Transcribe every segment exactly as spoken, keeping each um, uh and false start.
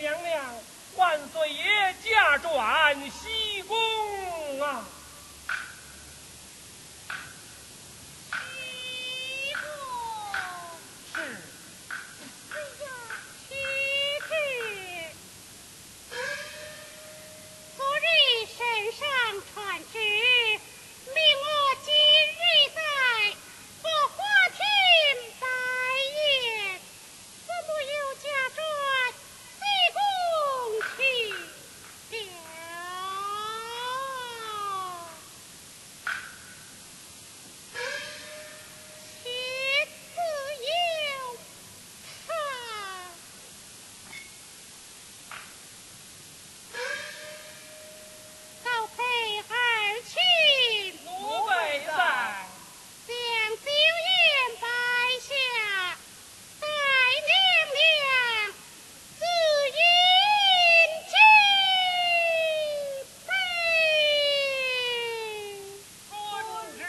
娘娘，万岁爷驾转西宫啊！ 西宫是。 哎呀，启旨！昨日圣上传旨，命我今日在国花厅拜宴，怎么又驾转西宫去了？且自有看。高配二卿， 奴婢在。 将酒宴摆下，待娘娘自饮几杯。 遵旨。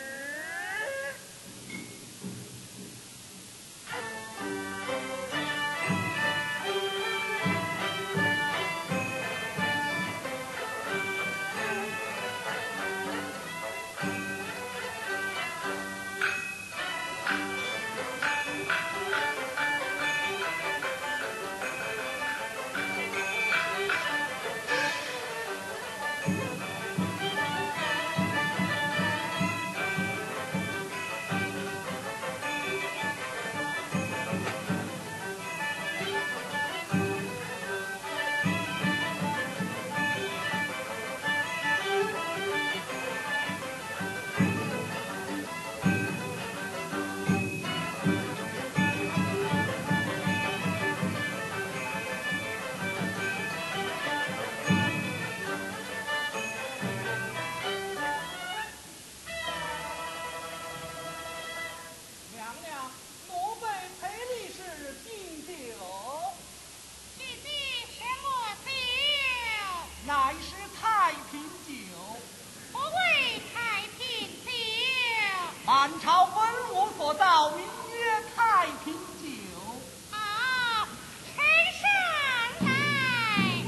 娘娘，奴婢赔礼是敬酒， 这是什么酒？ 乃是太平酒。 何谓太平酒？ 满朝文武所造，名曰太平酒。 好，呈上来。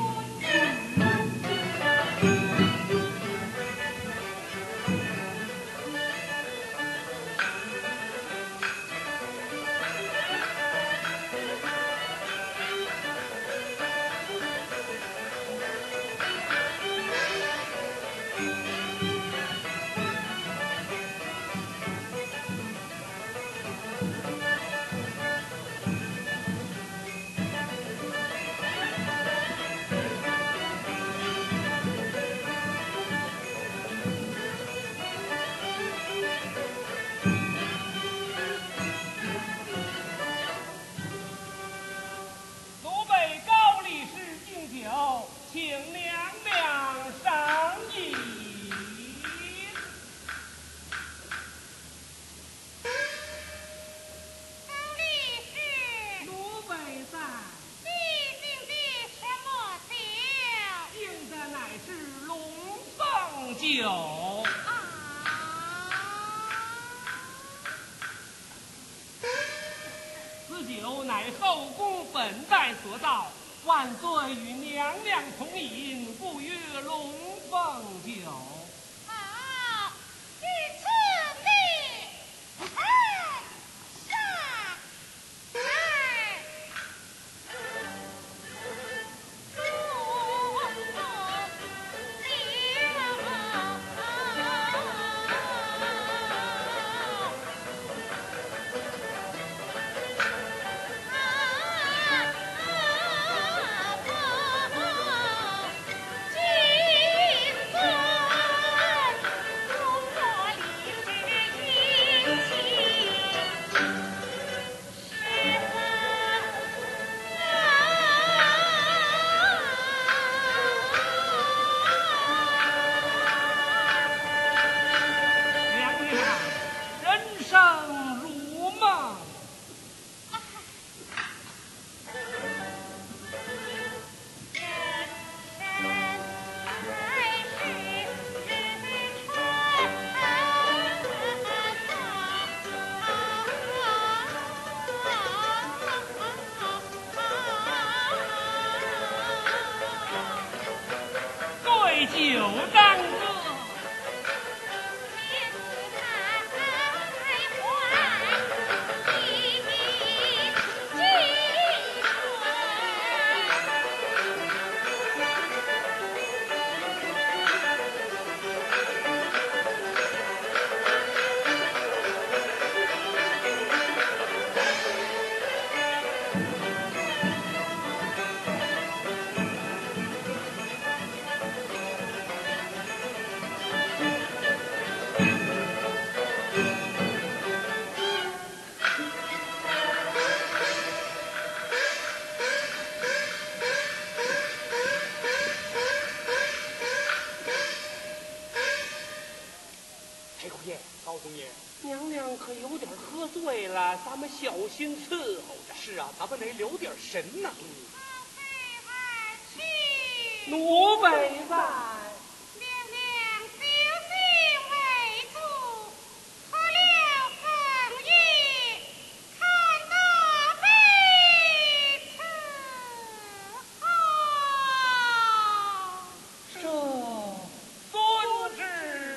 奴婢高力士敬酒，请娘娘赏饮。 高力士， 奴婢在。 你敬的什么酒？ 敬的乃是龙凤酒。 啊！ 此酒乃后宫本代所造，万岁与娘娘同饮，故曰龙凤酒。 好，于此你看上来。金樽中国里就当个。咱们小心伺候着。 是啊，咱们得留点神呐。 奴婢在。 娘娘修行为主，喝了凤叶，看得悲这此遵旨。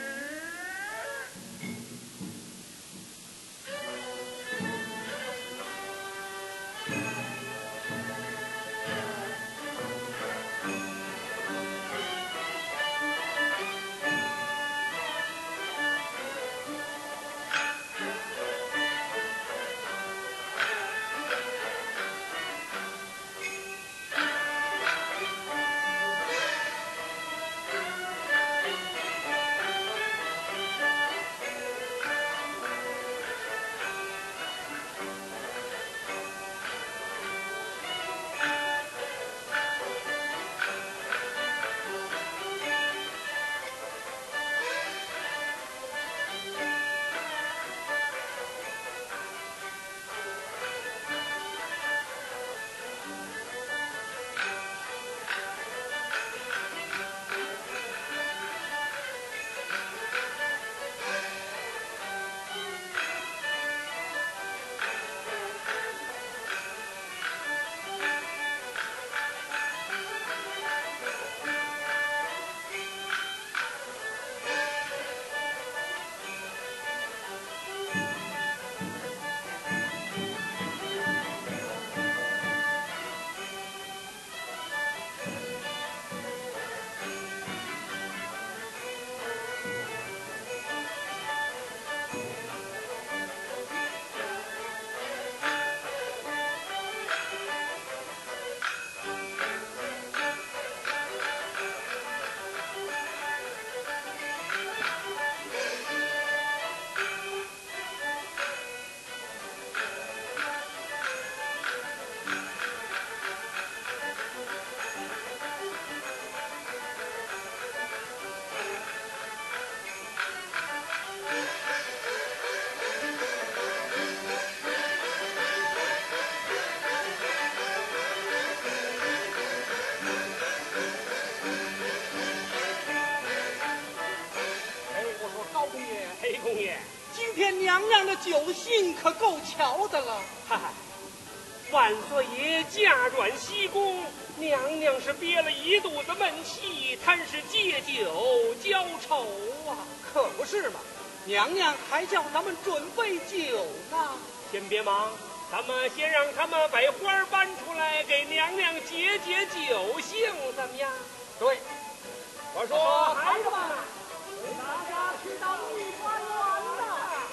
娘娘的酒性可够瞧的了。 嗨，万岁爷驾转西宫，娘娘是憋了一肚子闷气，贪是借酒浇愁啊。 可不是嘛，娘娘还叫咱们准备酒呢。 先别忙，咱们先让他们把花搬出来，给娘娘解解酒性，怎么样？ 对， 我说孩子们，大家去到御花园了。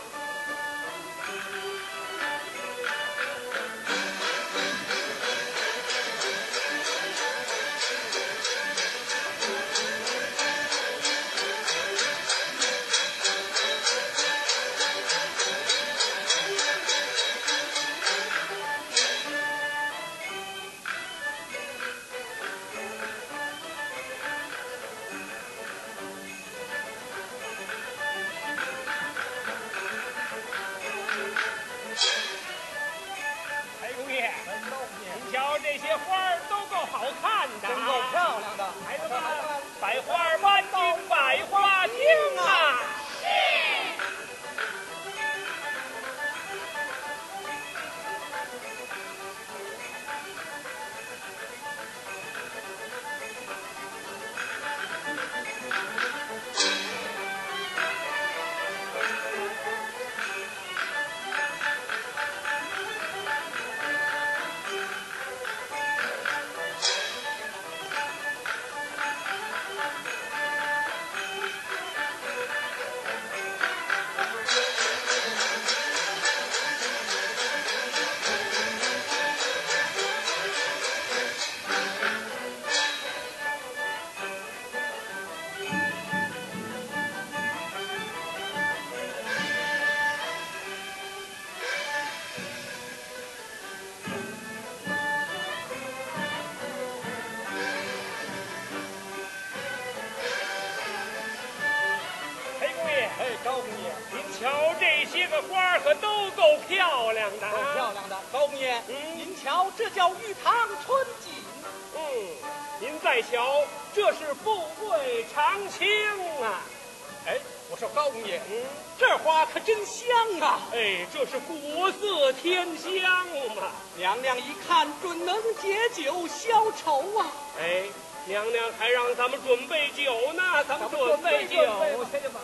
你瞧这些花儿都够好看的， 真够漂亮的。 孩子们，把花儿搬进百花厅啊！ 是。 这花可都够漂亮的， 够漂亮的。高公爷， 嗯， 您瞧，这叫玉堂春景。 嗯，您再瞧，这是富贵长青啊。 哎，我说高公爷， 嗯， 这花可真香啊！ 哎，这是国色天香嘛。 娘娘一看，准能解酒消愁啊！ 哎，娘娘还让咱们准备酒呢，咱们准备酒。 去吧。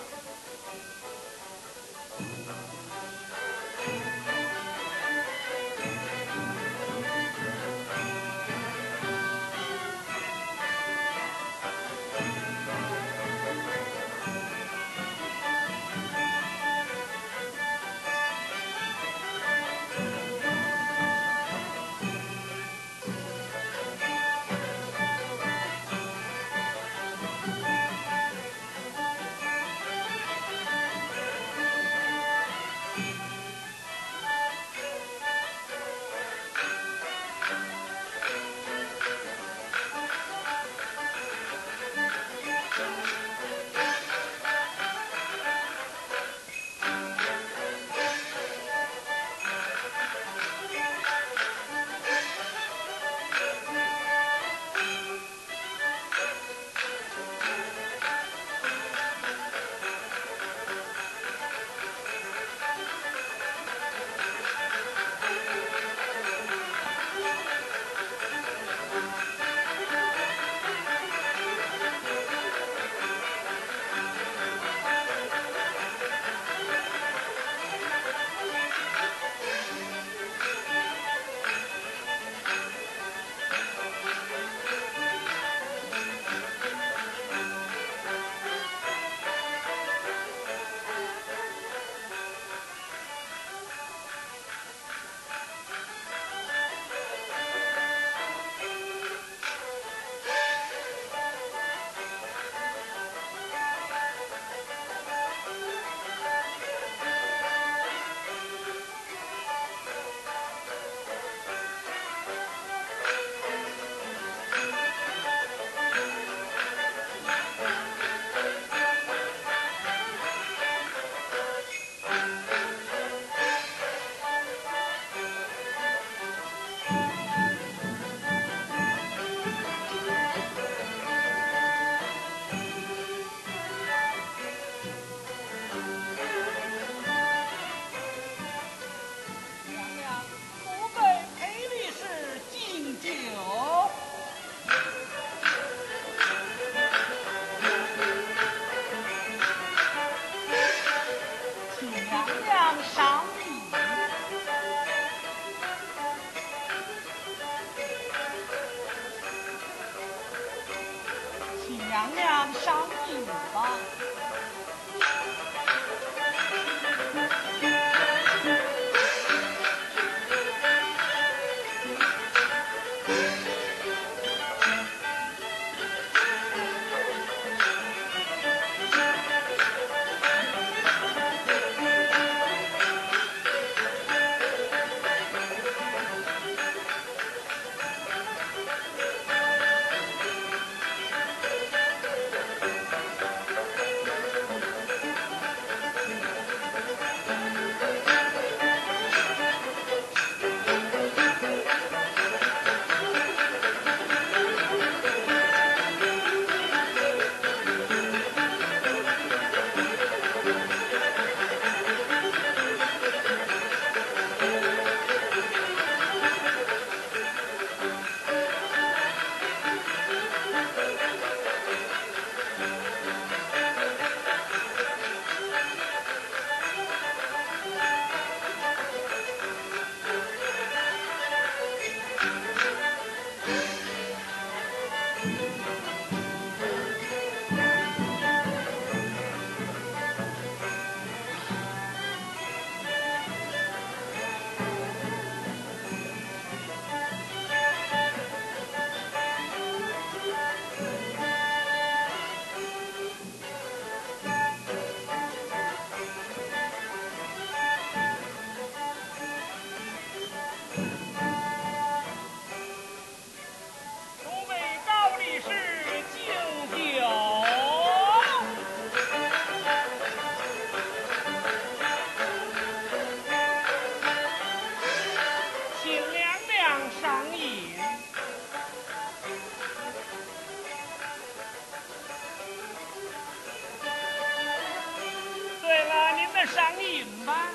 娘娘赏饮吧。 诸位高力士。 进吧。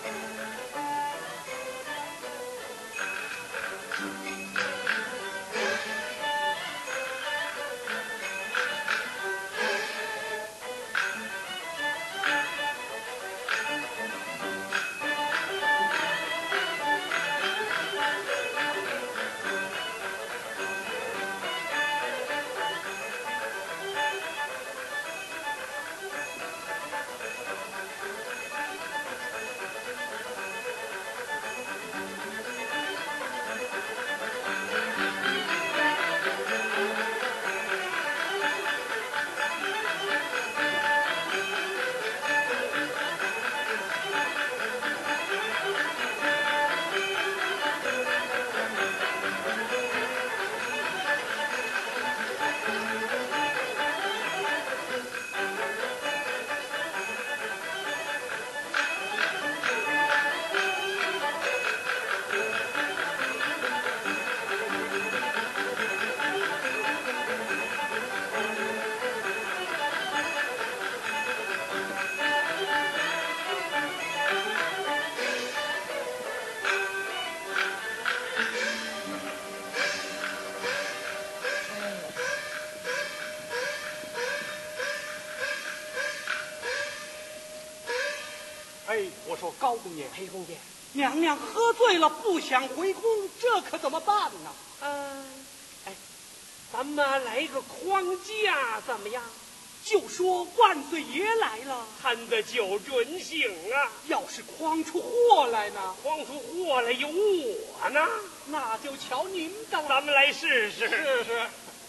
哎，我说高公爷， 裴公爷， 娘娘喝醉了，不想回宫，这可怎么办呢？ 嗯，哎，咱们来个框架怎么样？ 就说万岁爷来了， 看得就准行啊！ 要是诓出祸来呢？ 诓出祸来有我呢， 那就瞧您的了。 咱们来试试。 试试。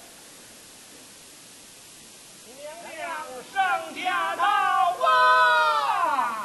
娘娘上驾到啊！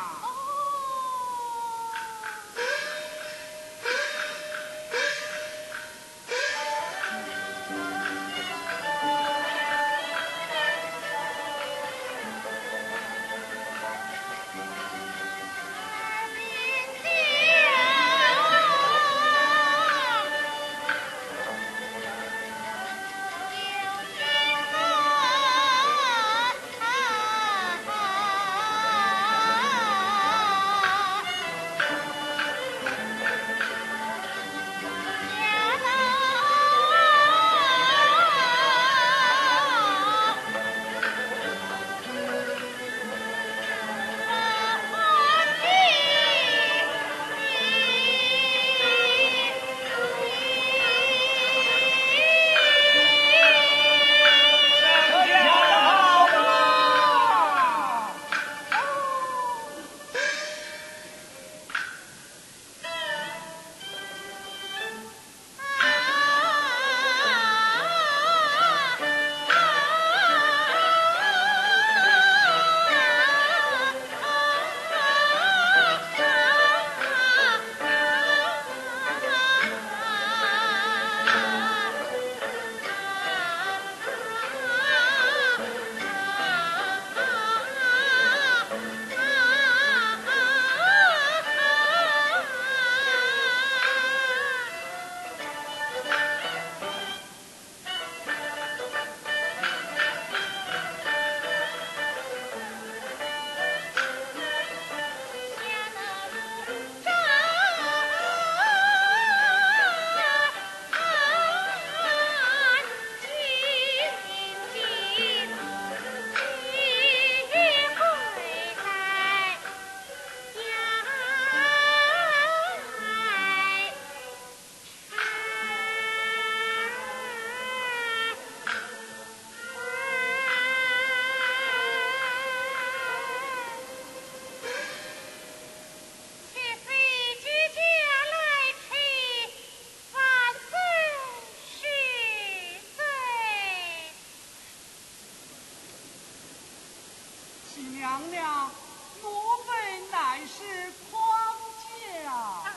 娘娘，奴婢乃是匡家。 啊！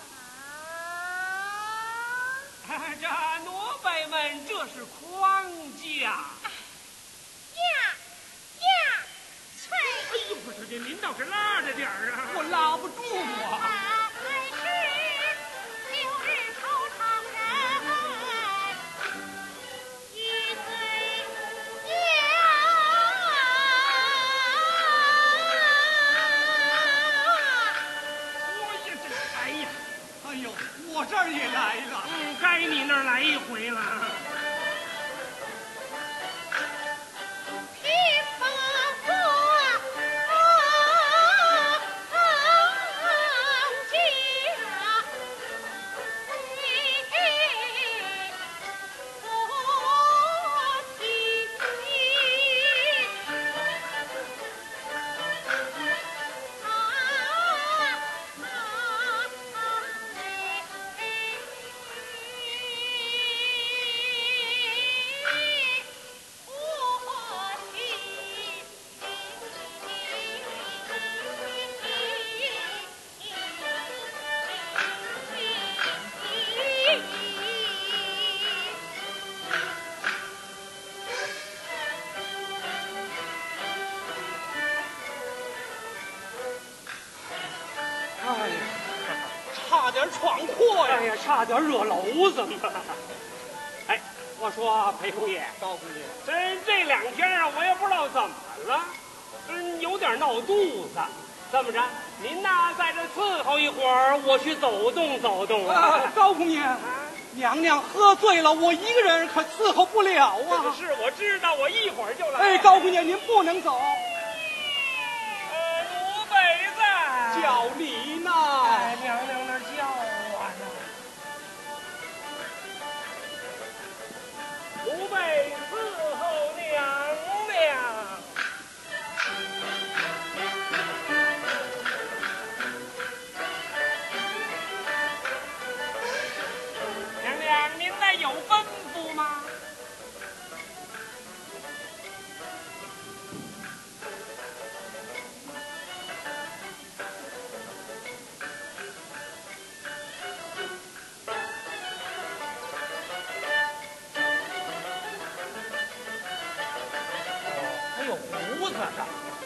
这奴婢们这是框架。 呀呀，翠！ 哎呦，我说这您倒是拉着点儿啊！ 我拉不住啊！ 啊，乃是旧日惆怅人，一岁呀。 点闯祸呀！ 哎呀，差点惹娄子嘛！哎，我说裴公爷， 高公爷， 这这两天啊，我也不知道怎么了，嗯，有点闹肚子。这么着，您呐在这伺候一会儿，我去走动走动啊。高公爷，娘娘喝醉了，我一个人可伺候不了啊。 是，我知道，我一会儿就来。 哎，高公爷，您不能走。 呃，奴婢在。 叫你呢。 哎，娘娘那儿叫我呢。奴婢伺候娘娘。娘娘，您那有吩咐吗？还有胡子的。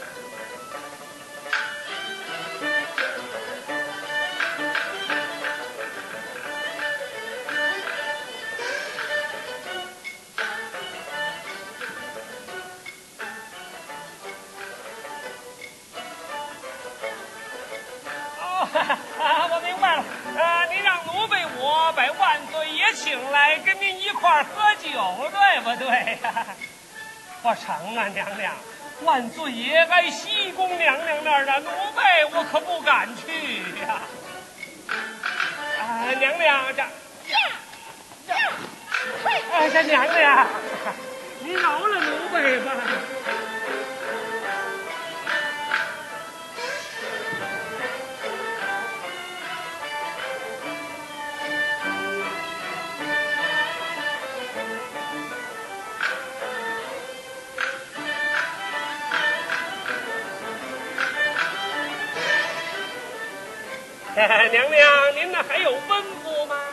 啊，我明白了。呃，您让奴婢我把万岁爷请来，跟您一块儿喝酒，对不对呀？不成啊，娘娘，万岁爷挨西宫娘娘那儿的，奴婢我可不敢去呀。啊，娘娘这， 呀呀， 哎，这娘娘，您饶了奴婢吧。娘娘，您那还有吩咐吗？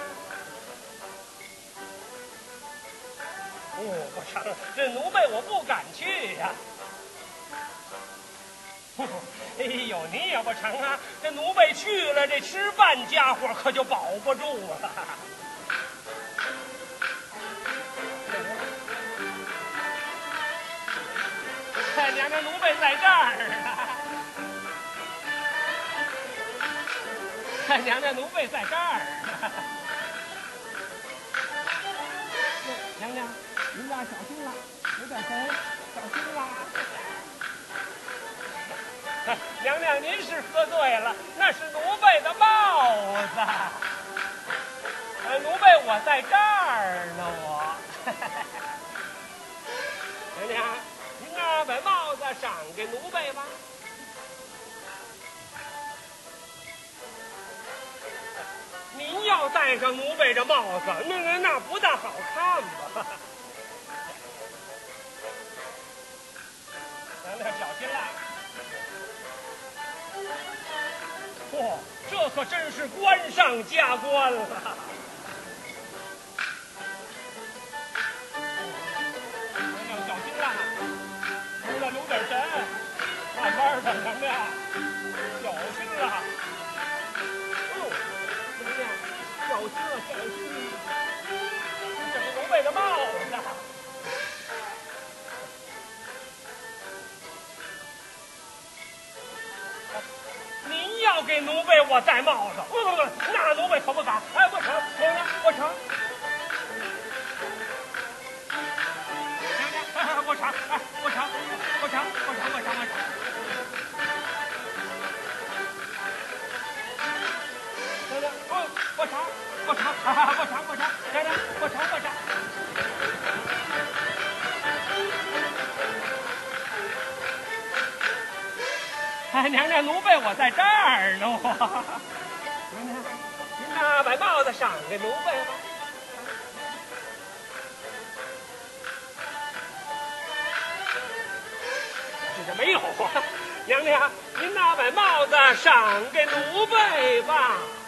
哦，不成，这奴婢我不敢去呀、啊。哎呦，你也不成啊！这奴婢去了，这吃饭家伙可就保不住了。哎，娘娘，奴婢在这儿啊。娘娘，奴婢在这儿。娘娘，您呀小心了，有点神，小心啦。娘娘，您是喝醉了，那是奴婢的帽子。呃，奴婢我在这儿呢，我。娘娘，您那把帽子赏给奴婢吧。您要戴上奴婢这帽子，那那那不大好看吧？娘娘小心啦！嚯、哦，这可真是官上加官了。娘娘小心啦！娘娘留点神，慢慢的，娘娘小心啦！小心啊，小心！这是奴婢的帽子。您要给奴婢我戴帽子，不不不，那奴婢可不敢。哎，不成，娘娘，不成。娘娘，哎，不成，哎，不成，不成，不成，不成，不成。娘娘，哦，不成。不成，不成，不成，娘娘，不成，不成。哎，娘娘，奴婢我在这儿呢。娘娘，您呐把帽子赏给奴婢吧。这就没有啊，娘娘，您呐把帽子赏给奴婢吧。